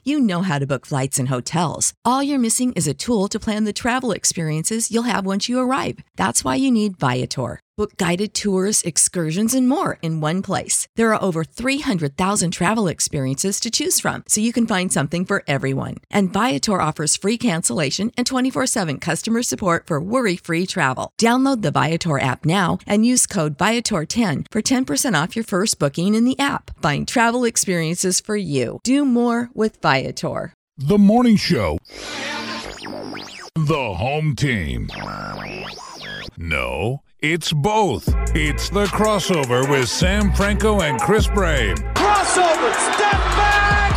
You know how to book flights and hotels. All you're missing is a tool to plan the travel experiences you'll have once you arrive. That's why you need Viator. Book guided tours, excursions, and more in one place. There are over 300,000 travel experiences to choose from, so you can find something for everyone. And Viator offers free cancellation and 24/7 customer support for worry-free travel. Download the Viator app now and use code Viator10 for 10% off your first booking in the app. Find travel experiences for you. Do more with Viator. The Morning Show. The home team. No, it's both. It's The Crossover with Sam Franco and Chris Brame. Crossover, step back!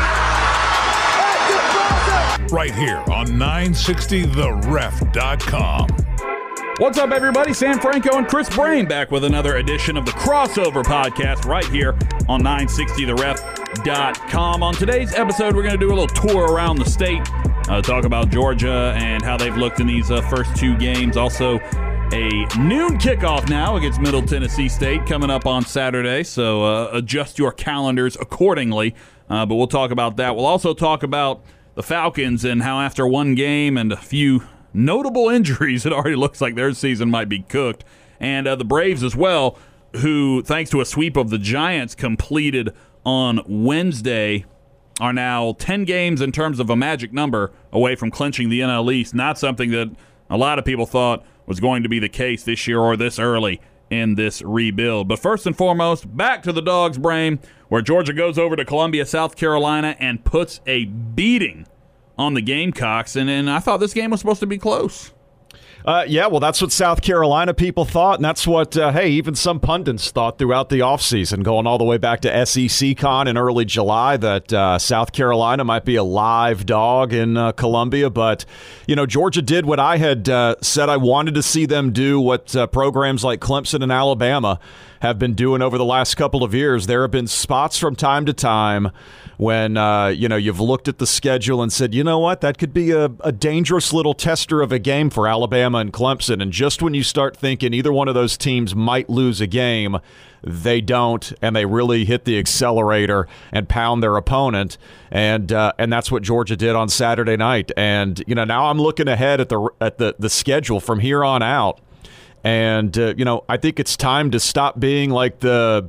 Right here on 960theref.com. What's up, everybody? Sam Franco and Chris Brame back with another edition of the Crossover Podcast right here on 960theref.com. On today's episode, we're going to do a little tour around the state, talk about Georgia and how they've looked in these first two games. Also, a noon kickoff now against Middle Tennessee State coming up on Saturday, so adjust your calendars accordingly. But we'll talk about that. We'll also talk about the Falcons and how after one game and a few notable injuries, it already looks like their season might be cooked. And the Braves as well, who, thanks to a sweep of the Giants completed on Wednesday, are now 10 games in terms of a magic number away from clinching the NL East. Not something that a lot of people thought was going to be the case this year or this early in this rebuild. But first and foremost, back to the Dogs, Brame, where Georgia goes over to Columbia, South Carolina, and puts a beating on the Gamecocks. And I thought this game was supposed to be close. Yeah, well, that's what South Carolina people thought, and that's what, even some pundits thought throughout the offseason, going all the way back to SECCon in early July, that South Carolina might be a live dog in Columbia. But, Georgia did what I had said I wanted to see them do, what programs like Clemson and Alabama have been doing over the last couple of years. There have been spots from time to time when, you've looked at the schedule and said, you know what, that could be a dangerous little tester of a game for Alabama and Clemson. And just when you start thinking either one of those teams might lose a game, they don't, and they really hit the accelerator and pound their opponent. And that's what Georgia did on Saturday night. And, now I'm looking ahead at the schedule from here on out. And, I think it's time to stop being like the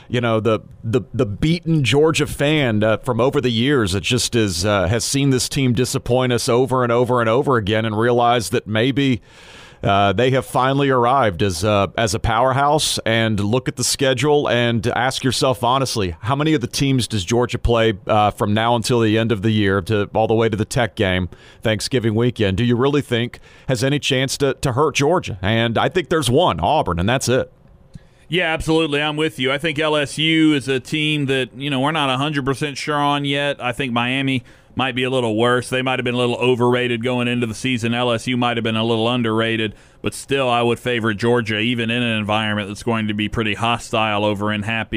beaten Georgia fan from over the years. It just has seen this team disappoint us over and over and over again, and realize that maybe they have finally arrived as a powerhouse. And look at the schedule and ask yourself honestly, how many of the teams does Georgia play from now until the end of the year, to all the way to the Tech game, Thanksgiving weekend? Do you really think has any chance to hurt Georgia? And I think there's one, Auburn, and that's it. Yeah, absolutely. I'm with you. I think LSU is a team that, we're not 100% sure on yet. I think Miami might be a little worse. They might have been a little overrated going into the season. LSU might have been a little underrated, but still I would favor Georgia, even in an environment that's going to be pretty hostile over in Death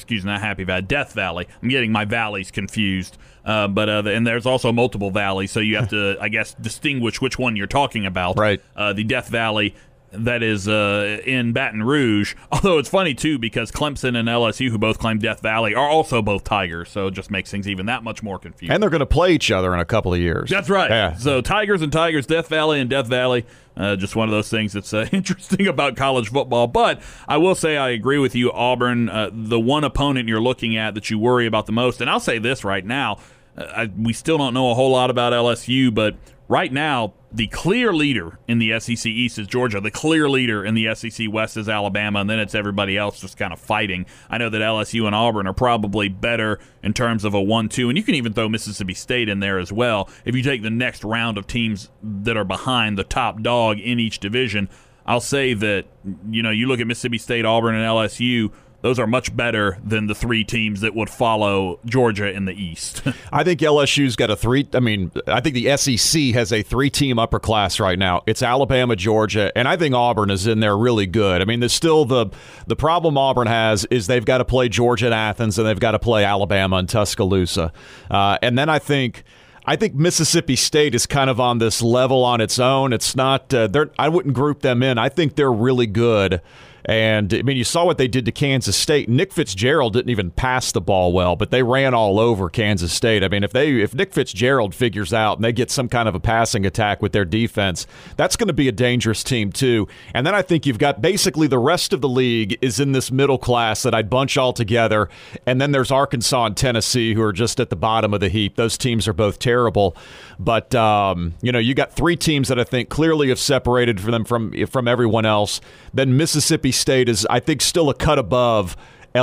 Valley. I'm getting my valleys confused. And there's also multiple valleys, so you have to, I guess, distinguish which one you're talking about. Right. The Death Valley that is in Baton Rouge. Although it's funny, too, because Clemson and LSU, who both claim Death Valley, are also both Tigers, so it just makes things even that much more confusing. And they're going to play each other in a couple of years. That's right. Yeah. So Tigers and Tigers, Death Valley and Death Valley, just one of those things that's interesting about college football. But I will say I agree with you, Auburn, the one opponent you're looking at that you worry about the most. And I'll say this right now, we still don't know a whole lot about LSU, but right now, the clear leader in the SEC East is Georgia. The clear leader in the SEC West is Alabama, and then it's everybody else just kind of fighting. I know that LSU and Auburn are probably better in terms of a 1-2, and you can even throw Mississippi State in there as well. If you take the next round of teams that are behind the top dog in each division, I'll say that, you look at Mississippi State, Auburn, and LSU, those are much better than the three teams that would follow Georgia in the East. I think LSU's got I think the SEC has a three-team upper class right now. It's Alabama, Georgia, and I think Auburn is in there really good. I mean, there's still the problem Auburn has is they've got to play Georgia and Athens, and they've got to play Alabama and Tuscaloosa. And then I think Mississippi State is kind of on this level on its own. It's not I wouldn't group them in. I think they're really good. And, I mean, you saw what they did to Kansas State. Nick Fitzgerald didn't even pass the ball well, but they ran all over Kansas State. I mean, if Nick Fitzgerald figures out and they get some kind of a passing attack with their defense, that's going to be a dangerous team too. And then I think you've got basically the rest of the league is in this middle class that I'd bunch all together. And then there's Arkansas and Tennessee who are just at the bottom of the heap. Those teams are both terrible. But, you got 3 teams that I think clearly have separated from everyone else. Then Mississippi State is, I think, still a cut above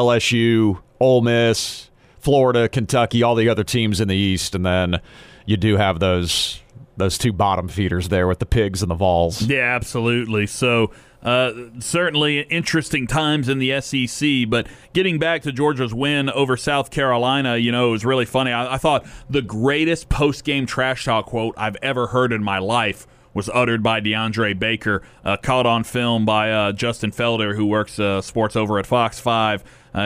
LSU, Ole Miss, Florida, Kentucky, all the other teams in the East. And then you do have those 2 bottom feeders there with the Pigs and the Vols. Yeah, absolutely. So certainly interesting times in the SEC, but getting back to Georgia's win over South Carolina, it was really funny. I thought the greatest post-game trash talk quote I've ever heard in my life was uttered by DeAndre Baker, caught on film by Justin Felder, who works sports over at Fox 5.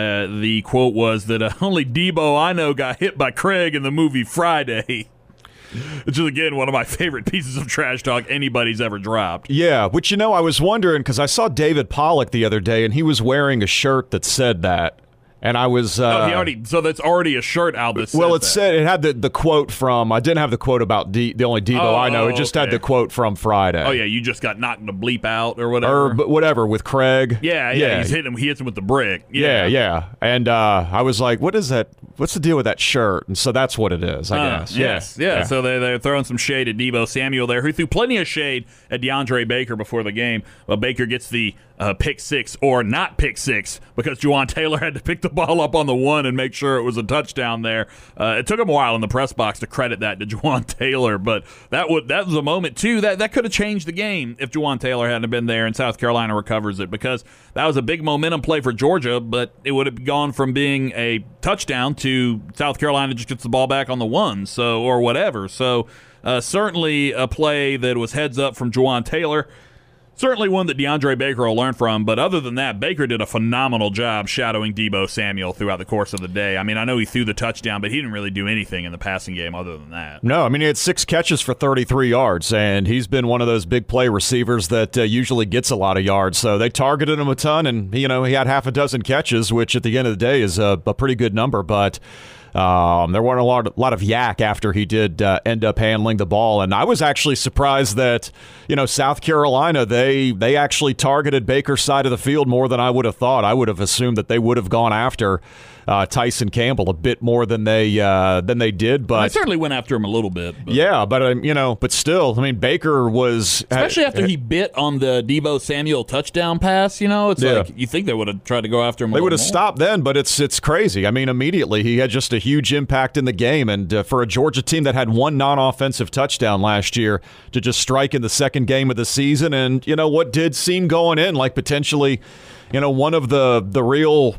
The quote was that only Debo I know got hit by Craig in the movie Friday. Which is, again, one of my favorite pieces of trash talk anybody's ever dropped. Yeah, which, I was wondering, because I saw David Pollack the other day, and he was wearing a shirt that said that. And I was... so that's already a shirt out that says well, it had the quote from... I didn't have the quote about the only Debo I know. It just had the quote from Friday. Oh, yeah, you just got knocked to bleep out or whatever. Or whatever, with Craig. Yeah. He's hitting him. He hits him with the brick. Yeah. And I was like, what is that? What's the deal with that shirt? And so that's what it is, I guess. Yes. Yeah. So they're throwing some shade at Debo Samuel there, who threw plenty of shade at DeAndre Baker before the game. Well, Baker gets the pick 6 or not pick 6 because Juwan Taylor had to pick the ball up on the 1 and make sure it was a touchdown there. It took him a while in the press box to credit that to Juwan Taylor, but that was a moment too that could have changed the game if Juwan Taylor hadn't been there and South Carolina recovers it, because that was a big momentum play for Georgia, but it would have gone from being a touchdown to South Carolina just gets the ball back on the 1, or whatever. So certainly a play that was heads up from Juwan Taylor. Certainly one that DeAndre Baker will learn from, but other than that, Baker did a phenomenal job shadowing Debo Samuel throughout the course of the day. I mean, I know he threw the touchdown, but he didn't really do anything in the passing game other than that. No, I mean, he had 6 catches for 33 yards, and he's been one of those big play receivers that usually gets a lot of yards. So they targeted him a ton, and, he had half a dozen catches, which at the end of the day is a pretty good number, but... there weren't a lot of yak after he did end up handling the ball, and I was actually surprised that South Carolina they actually targeted Baker's side of the field more than I would have thought. I would have assumed that they would have gone after Tyson Campbell a bit more than they did, but I certainly went after him a little bit. But. Yeah, but still, I mean, Baker was especially after he bit on the Debo Samuel touchdown pass. It's like you think they would have tried to go after him. They would have stopped then, but it's crazy. I mean, immediately he had just a huge impact in the game, and for a Georgia team that had 1 non-offensive touchdown last year to just strike in the second game of the season, and what did seem going in like potentially, one of the real.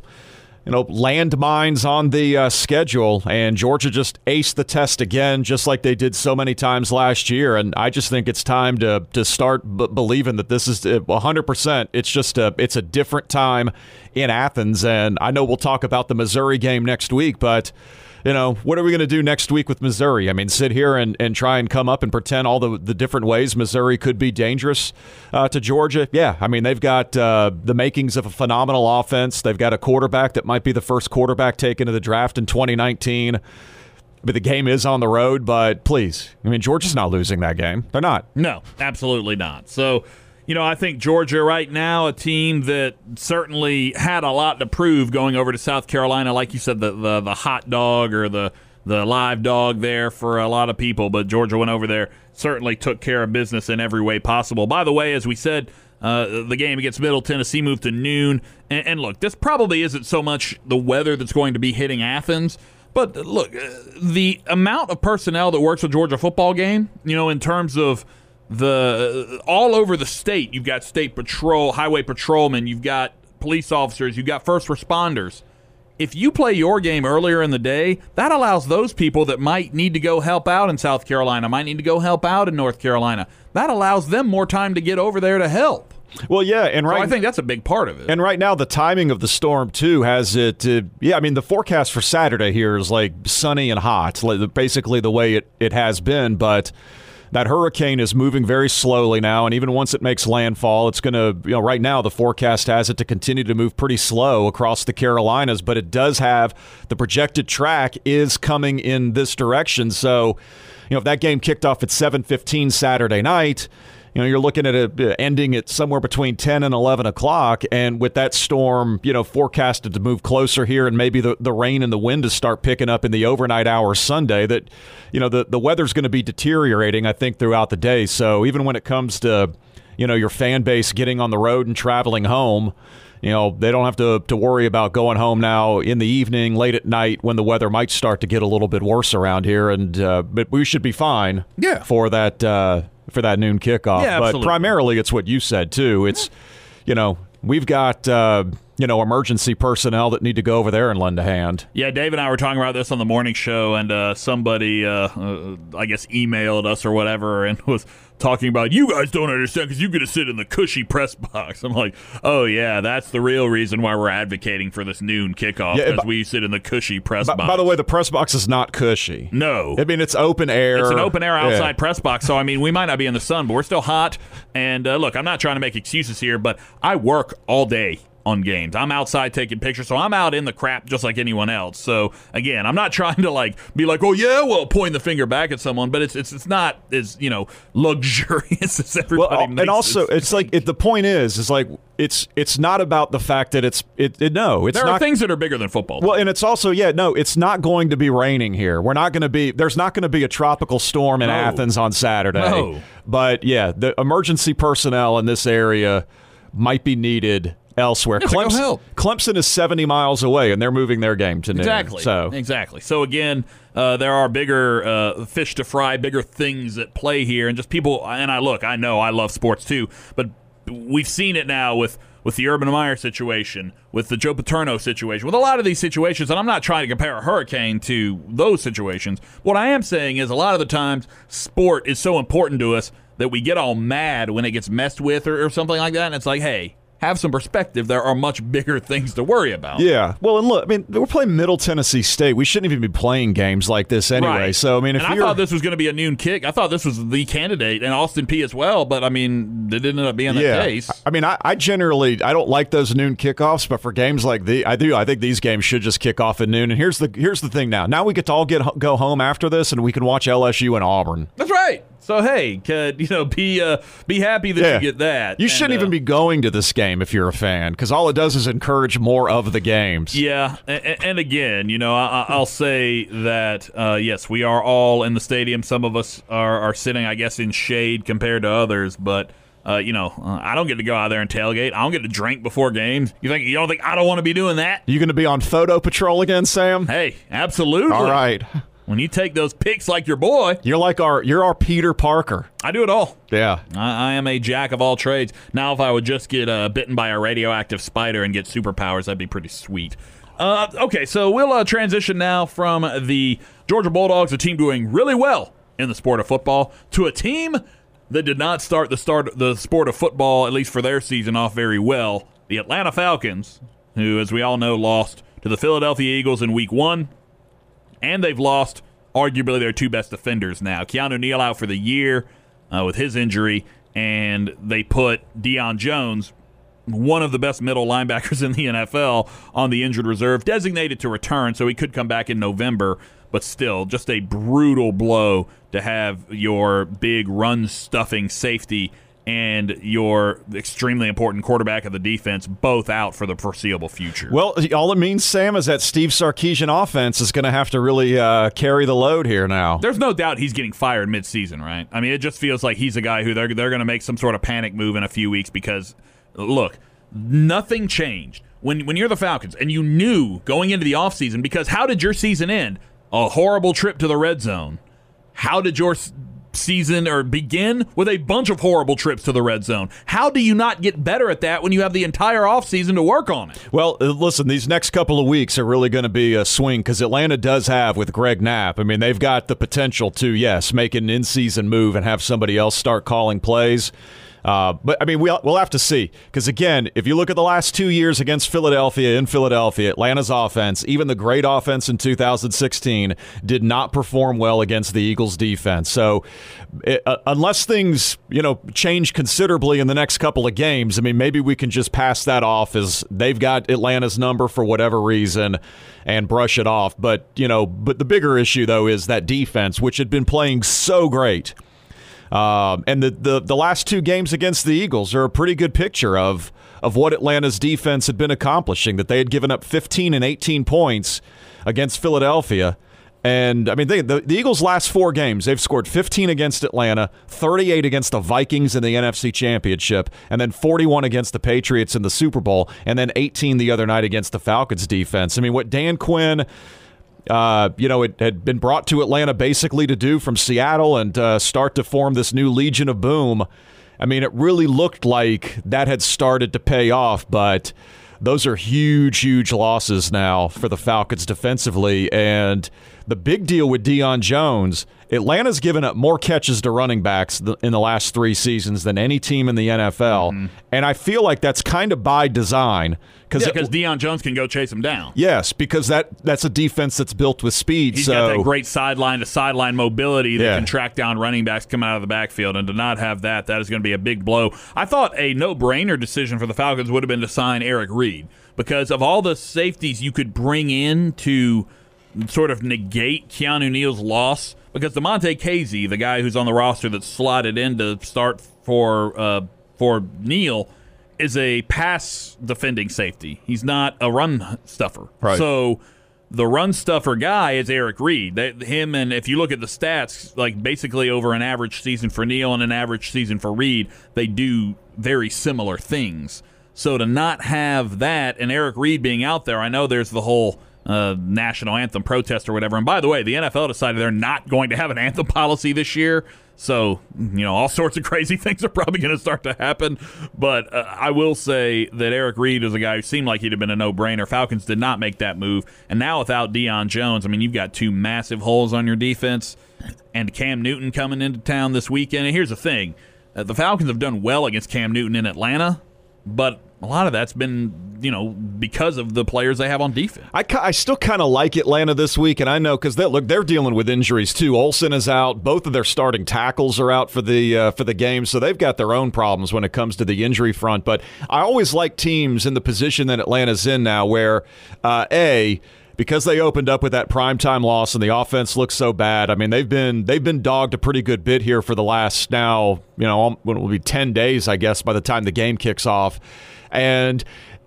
Landmines on the schedule, and Georgia just aced the test again, just like they did so many times last year. And I just think it's time to start believing that this is 100%. It's a different time in Athens, and I know we'll talk about the Missouri game next week, but. What are we going to do next week with Missouri? I mean, sit here and try and come up and pretend all the different ways Missouri could be dangerous to Georgia? Yeah, I mean, they've got the makings of a phenomenal offense. They've got a quarterback that might be the first quarterback taken to the draft in 2019. But the game is on the road, but please, I mean, Georgia's not losing that game. They're not. No, absolutely not. So, I think Georgia right now, a team that certainly had a lot to prove going over to South Carolina. Like you said, the hot dog or the live dog there for a lot of people. But Georgia went over there, certainly took care of business in every way possible. By the way, as we said, the game against Middle Tennessee moved to noon. And look, this probably isn't so much the weather that's going to be hitting Athens. But look, the amount of personnel that works a Georgia football game, in terms of all over the state, you've got state patrol, highway patrolmen, you've got police officers, you've got first responders. If you play your game earlier in the day, that allows those people that might need to go help out in South Carolina, might need to go help out in North Carolina, that allows them more time to get over there to help. Well, yeah, and I think that's a big part of it. And right now, the timing of the storm too has it. I mean, the forecast for Saturday here is like sunny and hot, like basically the way it has been. But that hurricane is moving very slowly now, and even once it makes landfall, it's going to, right now the forecast has it to continue to move pretty slow across the Carolinas, but it does have the projected track is coming in this direction. So, if that game kicked off at 7:15 Saturday night, you're looking at it ending at somewhere between 10 and 11 o'clock, and with that storm, forecasted to move closer here, and maybe the rain and the wind to start picking up in the overnight hours Sunday, that, the weather's going to be deteriorating, I think, throughout the day. So even when it comes to, your fan base getting on the road and traveling home, they don't have to worry about going home now in the evening, late at night, when the weather might start to get a little bit worse around here, and but we should be fine for that. For that noon kickoff. Yeah, but primarily it's what you said, too. It's, we've got, emergency personnel that need to go over there and lend a hand. Yeah, Dave and I were talking about this on the morning show, and somebody, I guess, emailed us or whatever and was talking about, you guys don't understand because you get to sit in the cushy press box. I'm like, oh, yeah, that's the real reason why we're advocating for this noon kickoff, because we sit in the cushy press box. By the way, the press box is not cushy. No. I mean, it's open air. It's an open air outside press box, so, I mean, we might not be in the sun, but we're still hot. And, look, I'm not trying to make excuses here, but I work all day on games. I'm outside taking pictures, so I'm out in the crap just like anyone else. So again, I'm not trying to be like, oh yeah, well, point the finger back at someone, but it's not as luxurious as everybody makes. And also, it's like the point is like it's not about the fact that it's there are things that are bigger than football. Well, and it's also it's not going to be raining here. There's not going to be a tropical storm in Athens on Saturday. No. But the emergency personnel in this area might be needed elsewhere. Clemson is 70 miles away, and they're moving their game to noon. Exactly. So again, there are bigger fish to fry, bigger things at play here, and just people. And I know I love sports too, but we've seen it now with the Urban Meyer situation, with the Joe Paterno situation, with a lot of these situations. And I'm not trying to compare a hurricane to those situations. What I am saying is a lot of the times sport is so important to us that we get all mad when it gets messed with or something like that. And it's like, hey, have some perspective. There are much bigger things to worry about. Yeah. Well, and look, I mean, we're playing Middle Tennessee State. We shouldn't even be playing games like this anyway. Right. So, I mean, I thought this was going to be a noon kick. I thought this was the candidate, and Austin Peay as well, but, I mean, it didn't end up being the case. I mean, I generally don't like those noon kickoffs, but for games like I do. I think these games should just kick off at noon. And here's the thing now. Now we get to all go home after this, and we can watch LSU and Auburn. That's right. So, hey, be happy that you get that. You shouldn't even be going to this game if you're a fan, because all it does is encourage more of the games. Yeah, and again, I'll say that, yes, we are all in the stadium. Some of us are sitting, I guess, in shade compared to others, but I don't get to go out there and tailgate. I don't get to drink before games. You don't think I don't want to be doing that? You going to be on photo patrol again, Sam? Hey, absolutely. All right. When you take those pics like your boy. You're our Peter Parker. I do it all. Yeah. I am a jack of all trades. Now, if I would just get bitten by a radioactive spider and get superpowers, that'd be pretty sweet. Okay, so we'll transition now from the Georgia Bulldogs, a team doing really well in the sport of football, to a team that did not start the sport of football, at least for their season, off very well. The Atlanta Falcons, who, as we all know, lost to the Philadelphia Eagles in Week 1. And they've lost arguably their two best defenders now. Keanu Neal out for the year with his injury, and they put Deion Jones, one of the best middle linebackers in the NFL, on the injured reserve, designated to return, so he could come back in November. But still, just a brutal blow to have your big run-stuffing safety and your extremely important quarterback of the defense both out for the foreseeable future. Well, all it means, Sam, is that Steve Sarkisian offense is going to have to really carry the load here now. There's no doubt he's getting fired midseason, right? I mean, it just feels like he's a guy who they're going to make some sort of panic move in a few weeks because, look, nothing changed. When you're the Falcons, and you knew going into the offseason, because how did your season end? A horrible trip to the red zone. How did your season or begin? With a bunch of horrible trips to the red zone. How do you not get better at that when you have the entire offseason to work on it? Well, listen, these next couple of weeks are really going to be a swing because Atlanta does have, with Greg Knapp, I mean, they've got the potential to, yes, make an in-season move and have somebody else start calling plays. But, I mean, we'll have to see. Because, again, if you look at the last 2 years against Philadelphia, in Philadelphia, Atlanta's offense, even the great offense in 2016, did not perform well against the Eagles' defense. So unless things, change considerably in the next couple of games, I mean, maybe we can just pass that off as they've got Atlanta's number for whatever reason and brush it off. But the bigger issue, though, is that defense, which had been playing so great. And the last 2 games against the Eagles are a pretty good picture of what Atlanta's defense had been accomplishing, that they had given up 15 and 18 points against Philadelphia. And, I mean, the Eagles' last 4 games, they've scored 15 against Atlanta, 38 against the Vikings in the NFC Championship, and then 41 against the Patriots in the Super Bowl, and then 18 the other night against the Falcons defense. I mean, what Dan Quinn, it had been brought to Atlanta basically to do from Seattle and start to form this new Legion of Boom. I mean, it really looked like that had started to pay off, but those are huge, huge losses now for the Falcons defensively. And the big deal with Deion Jones, Atlanta's given up more catches to running backs in the last 3 seasons than any team in the NFL. Mm-hmm. And I feel like that's kind of by design. Because Deion Jones can go chase him down. Yes, because that's a defense that's built with speed. He's got that great sideline-to-sideline mobility that can track down running backs coming out of the backfield. And to not have that is going to be a big blow. I thought a no-brainer decision for the Falcons would have been to sign Eric Reed. Because of all the safeties you could bring in to sort of negate Keanu Neal's loss, because DeMonte Casey, the guy who's on the roster that's slotted in to start for Neal, is a pass defending safety. He's not a run stuffer. Right. So the run stuffer guy is Eric Reed. Him, and if you look at the stats, like basically over an average season for Neal and an average season for Reed, they do very similar things. So to not have that and Eric Reed being out there, I know there's the whole national anthem protest or whatever. And by the way, the NFL decided they're not going to have an anthem policy this year. So, all sorts of crazy things are probably going to start to happen. But I will say that Eric Reed is a guy who seemed like he'd have been a no-brainer. Falcons did not make that move. And now without Deion Jones, I mean, you've got 2 massive holes on your defense and Cam Newton coming into town this weekend. And here's the thing. The Falcons have done well against Cam Newton in Atlanta, but a lot of that's been, because of the players they have on defense. I still kind of like Atlanta this week, and I know because they're dealing with injuries too. Olsen is out. Both of their starting tackles are out for the game, so they've got their own problems when it comes to the injury front. But I always like teams in the position that Atlanta's in now where, because they opened up with that primetime loss and the offense looks so bad. I mean, they've been dogged a pretty good bit here for the last now, when it will be 10 days, I guess, by the time the game kicks off. And,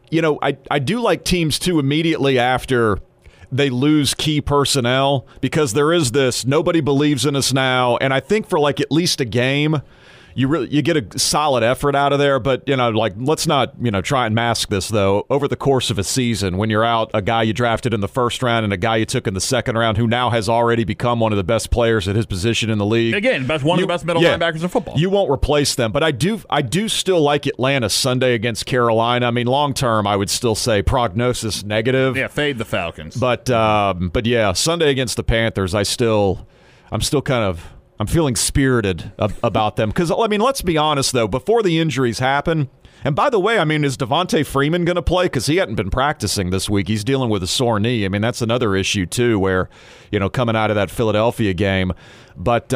I do like teams, too, immediately after they lose key personnel because there is this nobody believes in us now. And I think for at least a game, you get a solid effort out of there. But, let's not, try and mask this, though. Over the course of a season, when you're out a guy you drafted in the first round and a guy you took in the second round who now has already become one of the best players at his position in the league. Again, one of the best middle linebackers in football. You won't replace them. But I do still like Atlanta Sunday against Carolina. I mean, long term, I would still say prognosis negative. Yeah, fade the Falcons. But yeah, Sunday against the Panthers, I'm still kind of... I'm feeling spirited about them because, I mean, let's be honest, though, before the injuries happen, and by the way, I mean, is Devontae Freeman going to play? Because he hadn't been practicing this week. He's dealing with a sore knee. I mean, that's another issue, too, where, coming out of that Philadelphia game. But,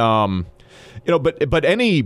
but any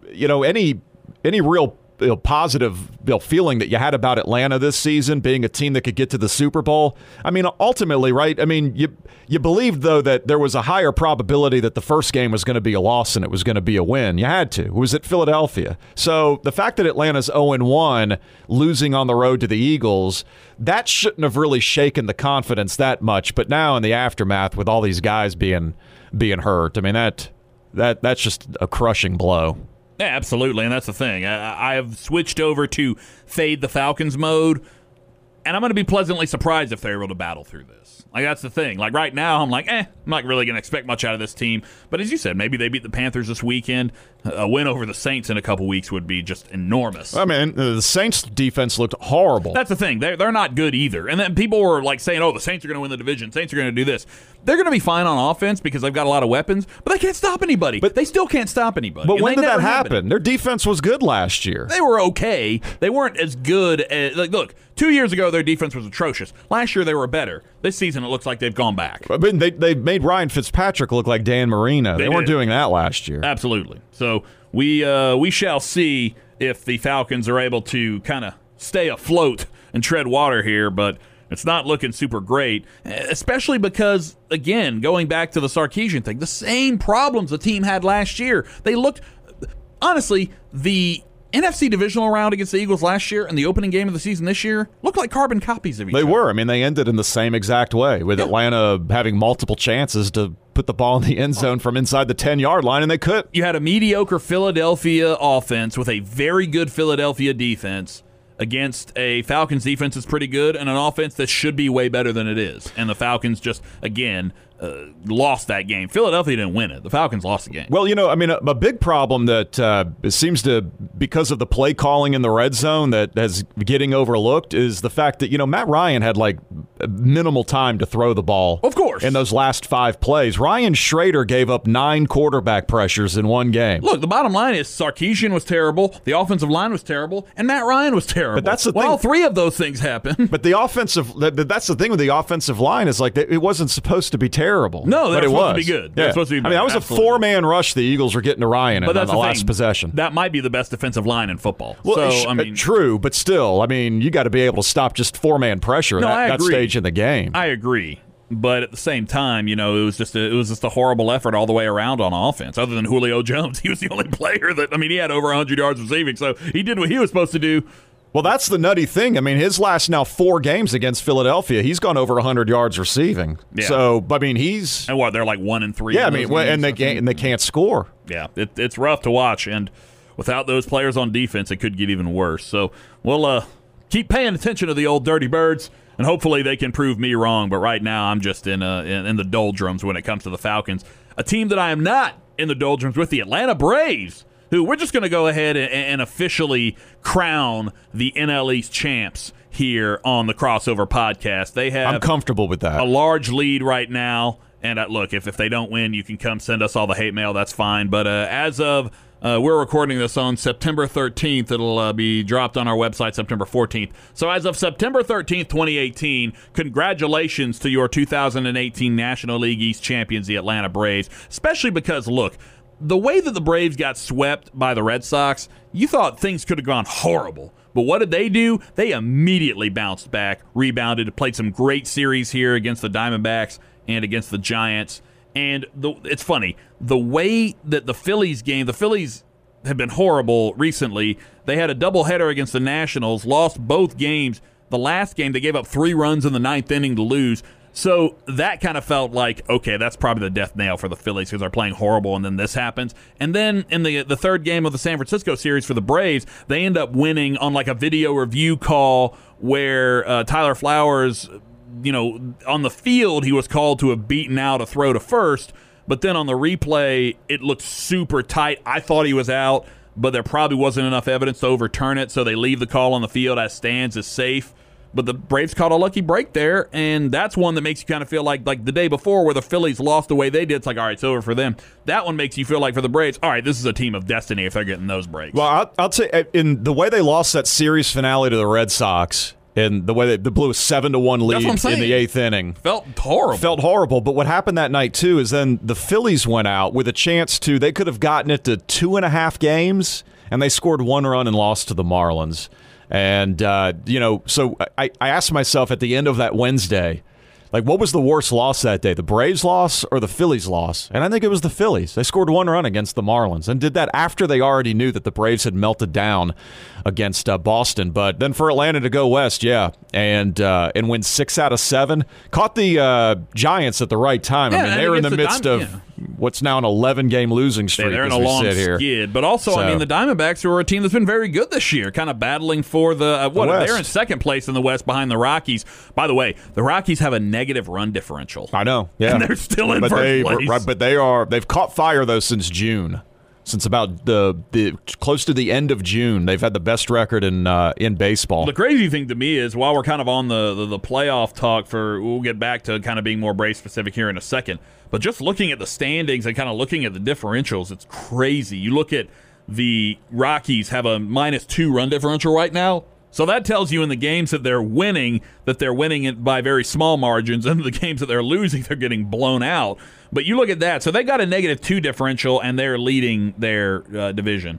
real positive feeling that you had about Atlanta this season, being a team that could get to the Super Bowl. I mean, ultimately, right? I mean, you believed, though, that there was a higher probability that the first game was going to be a loss and it was going to be a win. You had to. It was at Philadelphia. So the fact that Atlanta's 0-1, losing on the road to the Eagles, that shouldn't have really shaken the confidence that much. But now in the aftermath, with all these guys being hurt, I mean, that's just a crushing blow. Yeah, absolutely, and that's the thing. I have switched over to fade the Falcons mode And I'm going to be pleasantly surprised if they're able to battle through this. Like, that's the thing. Like, right now, I'm like, I'm not really going to expect much out of this team. But as you said, maybe they beat the Panthers this weekend. A win over the Saints in a couple weeks would be just enormous. I mean, the Saints' defense looked horrible. That's the thing. They're not good either. And then people were like saying, the Saints are going to win the division. Saints are going to do this. They're going to be fine on offense because they've got a lot of weapons, but they can't stop anybody. But they still can't stop anybody. But when did that happen? Their defense was good last year. They were okay. They weren't as good as, look, 2 years ago their defense was atrocious. Last year they were better. This season it looks like they've gone back. I mean, they made Ryan Fitzpatrick look like Dan Marino. They weren't doing that last year. Absolutely. So we shall see if the Falcons are able to kind of stay afloat and tread water here, but it's not looking super great, especially because, again, going back to the Sarkisian thing, the same problems the team had last year. They looked, honestly, the NFC divisional round against the Eagles last year and the opening game of the season this year looked like carbon copies of each other. They were. I mean, they ended in the same exact way, with Atlanta having multiple chances to put the ball in the end zone from inside the 10-yard line, and they couldn't. You had a mediocre Philadelphia offense with a very good Philadelphia defense against a Falcons defense that's pretty good and an offense that should be way better than it is. And the Falcons just, again, lost that game. Philadelphia didn't win it. The Falcons lost the game. Well, I mean, a big problem that seems to, because of the play calling in the red zone that is getting overlooked, is the fact that, Matt Ryan had like minimal time to throw the ball. Of course. In those last 5 plays. Ryan Schrader gave up 9 quarterback pressures in one game. Look, the bottom line is Sarkisian was terrible, the offensive line was terrible, and Matt Ryan was terrible. But that's the thing. All 3 of those things happened. But that's the thing with the offensive line is like it wasn't supposed to be terrible. No, but it was supposed to be good. Yeah. Supposed to be I mean, that was absolutely. a 4-man rush the Eagles were getting to Ryan on the last possession. That might be the best defensive line in football. Well, true, but still, I mean, you got to be able to stop just 4-man pressure at that stage in the game. I agree. But at the same time, it was just a horrible effort all the way around on offense. Other than Julio Jones, he was the only player that, he had over 100 yards receiving, so he did what he was supposed to do. Well, that's the nutty thing. I mean, his last 4 games against Philadelphia, he's gone over 100 yards receiving. Yeah. So, I mean, he's and they're like 1-3. Yeah, and they can't score. Yeah, it's rough to watch, and without those players on defense, it could get even worse. So we'll keep paying attention to the old Dirty Birds, and hopefully they can prove me wrong. But right now, I'm just in the doldrums when it comes to the Falcons. A team that I am not in the doldrums with, the Atlanta Braves, who we're just going to go ahead and officially crown the NL East champs here on the Crossover Podcast. They have I'm comfortable with that. A large lead right now. And look, if they don't win, you can come send us all the hate mail. That's fine. But as of we're recording this on September 13th. It'll be dropped on our website September 14th. So as of September 13th, 2018, congratulations to your 2018 National League East champions, the Atlanta Braves, especially because, look, the way that the Braves got swept by the Red Sox, you thought things could have gone horrible. But what did they do? They immediately bounced back, rebounded, played some great series here against the Diamondbacks and against the Giants. And it's funny, the way that the Phillies have been horrible recently. They had a doubleheader against the Nationals, lost both games. The last game, they gave up 3 runs in the 9th inning to lose. So that kind of felt like, okay, that's probably the death nail for the Phillies because they're playing horrible, and then this happens. And then in the third game of the San Francisco series for the Braves, they end up winning on like a video review call where Tyler Flowers, on the field, he was called to have beaten out a throw to first, but then on the replay, it looked super tight. I thought he was out, but there probably wasn't enough evidence to overturn it, so they leave the call on the field as stands as safe. But the Braves caught a lucky break there, and that's one that makes you kind of feel like the day before where the Phillies lost the way they did. It's like, all right, it's over for them. That one makes you feel like for the Braves, all right, this is a team of destiny if they're getting those breaks. Well, I'll say in the way they lost that series finale to the Red Sox, and the way they blew a 7-1 lead in the 8th inning. Felt horrible. But what happened that night, too, is then the Phillies went out with a chance to, they could have gotten it to 2.5 games, and they scored 1 run and lost to the Marlins. And, so I asked myself at the end of that Wednesday, like, what was the worst loss that day, the Braves loss or the Phillies loss? And I think it was the Phillies. They scored 1 run against the Marlins and did that after they already knew that the Braves had melted down against Boston. But then for Atlanta to go west, and win 6 out of 7, caught the Giants at the right time. I mean, they were in the midst of what's now an 11-game losing streak. They're in as a we long sit here. skid. But also, I mean, the Diamondbacks are a team that's been very good this year, kind of battling for the West. They're in second place in the West behind the Rockies. By the way, the Rockies have a negative run differential. I know, yeah. And they're still in first place. Right, but they've caught fire, though, since June. Since about the close to the end of June, they've had the best record in baseball. The crazy thing to me is, while we're kind of on the playoff talk, we'll get back to kind of being more Braves specific here in a second, but just looking at the standings and kind of looking at the differentials, it's crazy. You look at the Rockies have a -2 run differential right now. So that tells you in the games that they're winning it by very small margins, and the games that they're losing, they're getting blown out. But you look at that. So they got a -2 differential, and they're leading their division.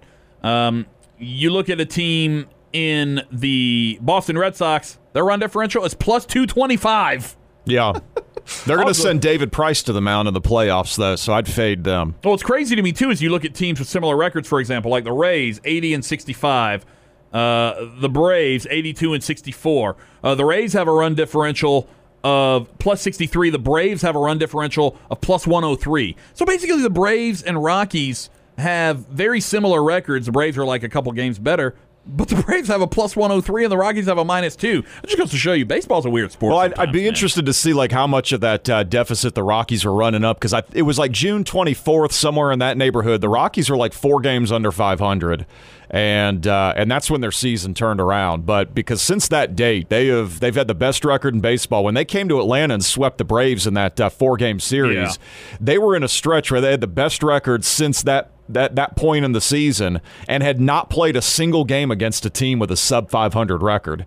You look at a team in the Boston Red Sox, their run differential is +225. Yeah. They're going to send David Price to the mound in the playoffs, though, so I'd fade them. Well, what's crazy to me, too, is you look at teams with similar records, for example, like the Rays, 80 and 65. The Braves, 82 and 64. The Rays have a run differential of +63. The Braves have a run differential of +103. So basically the Braves and Rockies have very similar records. The Braves are like a couple games better, but the Braves have a +103 and the Rockies have a -2. It just goes to show you baseball's a weird sport. Well, I'd be interested to see like how much of that deficit the Rockies are running up, because it was like June 24th, somewhere in that neighborhood. The Rockies are like 4 games under 500. And that's when their season turned around. But because since that date, they've had the best record in baseball. When they came to Atlanta and swept the Braves in that 4-game series, they were in a stretch where they had the best record since that point in the season and had not played a single game against a team with a sub-500 record.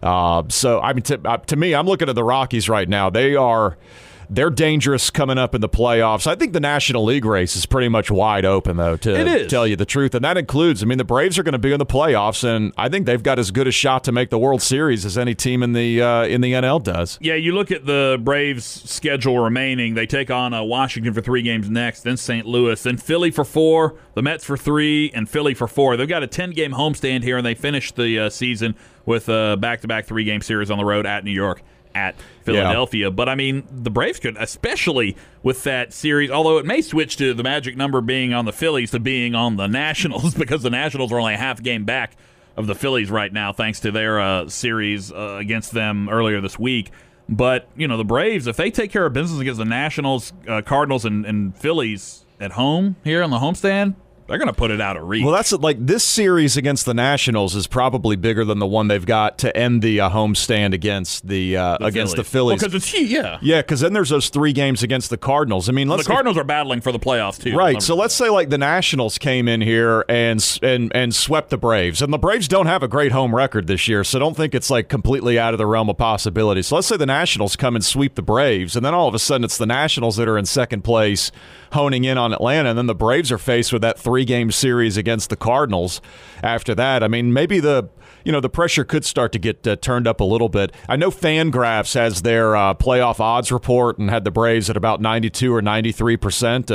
So I mean, to me, I'm looking at the Rockies right now. They're dangerous coming up in the playoffs. I think the National League race is pretty much wide open, though, to tell you the truth. And that includes, I mean, the Braves are going to be in the playoffs, and I think they've got as good a shot to make the World Series as any team in the NL does. Yeah, you look at the Braves' schedule remaining. They take on Washington for 3 games next, then St. Louis, then Philly for 4, the Mets for 3, and Philly for 4. They've got a 10-game homestand here, and they finish the season with a back-to-back 3-game series on the road at New York, at Philadelphia. Yeah. But, I mean, the Braves could, especially with that series, although it may switch to the magic number being on the Phillies to being on the Nationals, because the Nationals are only a half game back of the Phillies right now, thanks to their series against them earlier this week. But, you know, the Braves, if they take care of business against the Nationals, Cardinals, and Phillies at home here on the homestand, they're going to put it out of reach. Well, that's like this series against the Nationals is probably bigger than the one they've got to end the homestand against the Phillies. Because it's yeah, because then there's those 3 games against the Cardinals. I mean, the Cardinals are battling for the playoffs too, right? So let's say like the Nationals came in here and swept the Braves, and the Braves don't have a great home record this year, so don't think it's like completely out of the realm of possibility. So let's say the Nationals come and sweep the Braves, and then all of a sudden it's the Nationals that are in second place, honing in on Atlanta, and then the Braves are faced with that 3-game series against the Cardinals after that. I mean, maybe the pressure could start to get turned up a little bit. I know Fangraphs has their playoff odds report and had the Braves at about 92 or 93%,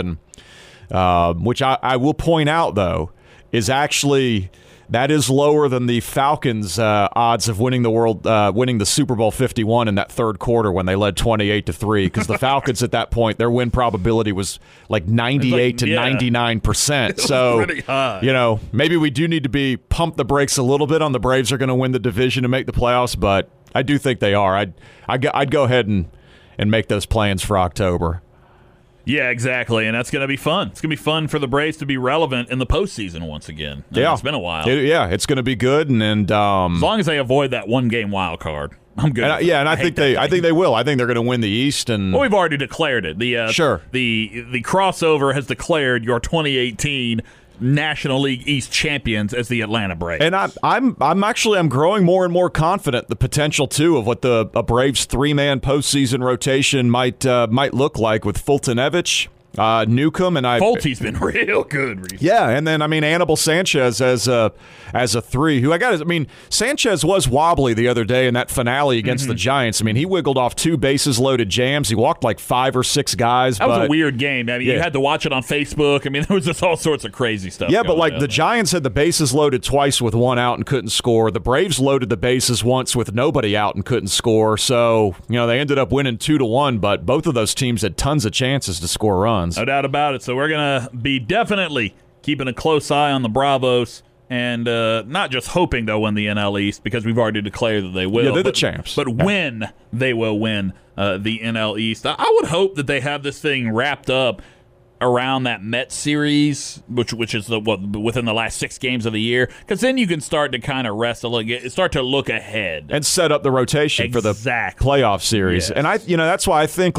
and which I will point out, though, is actually that is lower than the Falcons' odds of winning the Super Bowl 51 in that third quarter when they led 28-3. Because the Falcons at that point, their win probability was like 98 to 99%. So pretty high. You know, maybe we do need to pump the brakes a little bit on the Braves are going to win the division and make the playoffs, but I do think they are. I'd go ahead and make those plans for October. Yeah, exactly, and that's going to be fun. It's going to be fun for the Braves to be relevant in the postseason once again. It's been a while. It's going to be good, and as long as they avoid that 1-game wild card, I'm good. I think they will. I think they're going to win the East, and we've already declared it. The crossover has declared your 2018 National League East champions as the Atlanta Braves. And I'm growing more and more confident the potential too of what a Braves 3-man postseason rotation might look like with Fultonevich, Newcomb, and Fulty's been real good recently. Yeah, and then Anibal Sanchez as a 3. Sanchez was wobbly the other day in that finale against the Giants. I mean, he wiggled off 2 bases loaded jams. He walked like 5 or 6 guys. That was a weird game. I mean, you had to watch it on Facebook. I mean, there was just all sorts of crazy stuff. Yeah, but like the Giants had the bases loaded twice with 1 out and couldn't score. The Braves loaded the bases once with nobody out and couldn't score. So they ended up winning 2-1. But both of those teams had tons of chances to score runs. Suns. No doubt about it. So we're going to be definitely keeping a close eye on the Bravos. And not just hoping they'll win the NL East, because we've already declared that they will. Yeah, they're the champs. But when they will win the NL East, I would hope that they have this thing wrapped up around that Mets series, which is within the last 6 games of the year, because then you can start to kind of start to look ahead and set up the rotation for the playoff series. Yes. And that's why I think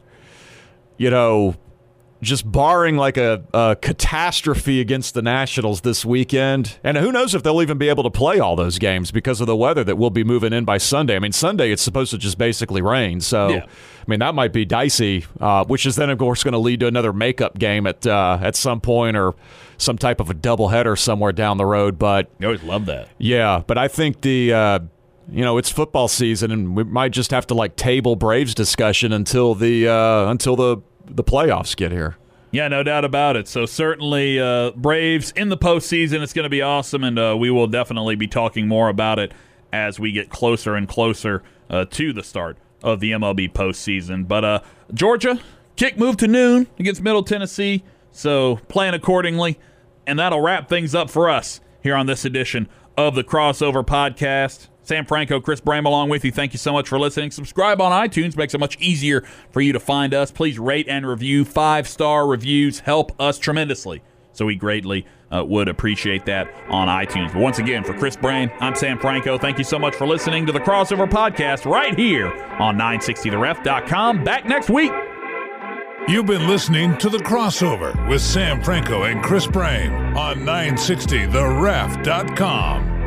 just barring like a catastrophe against the Nationals this weekend, and who knows if they'll even be able to play all those games because of the weather that will be moving in by Sunday. I mean, Sunday it's supposed to just basically rain, so yeah. I mean that might be dicey, which is then of course going to lead to another makeup game at some point or some type of a doubleheader somewhere down the road. But you always love that. Yeah, but I think it's football season, and we might just have to table Braves discussion until the playoffs get here. Yeah, no doubt about it. So certainly Braves in the postseason, it's going to be awesome, and we will definitely be talking more about it as we get closer and closer to the start of the MLB postseason. But Georgia, kick moved to noon against Middle Tennessee, so plan accordingly, and that'll wrap things up for us here on this edition of the Crossover Podcast. Sam Franco, Chris Brame along with you. Thank you so much for listening. Subscribe on iTunes. Makes it much easier for you to find us. Please rate and review. 5-star reviews help us tremendously. So we greatly would appreciate that on iTunes. But once again, for Chris Brame, I'm Sam Franco. Thank you so much for listening to the Crossover Podcast right here on 960theref.com. Back next week. You've been listening to The Crossover with Sam Franco and Chris Brame on 960theref.com.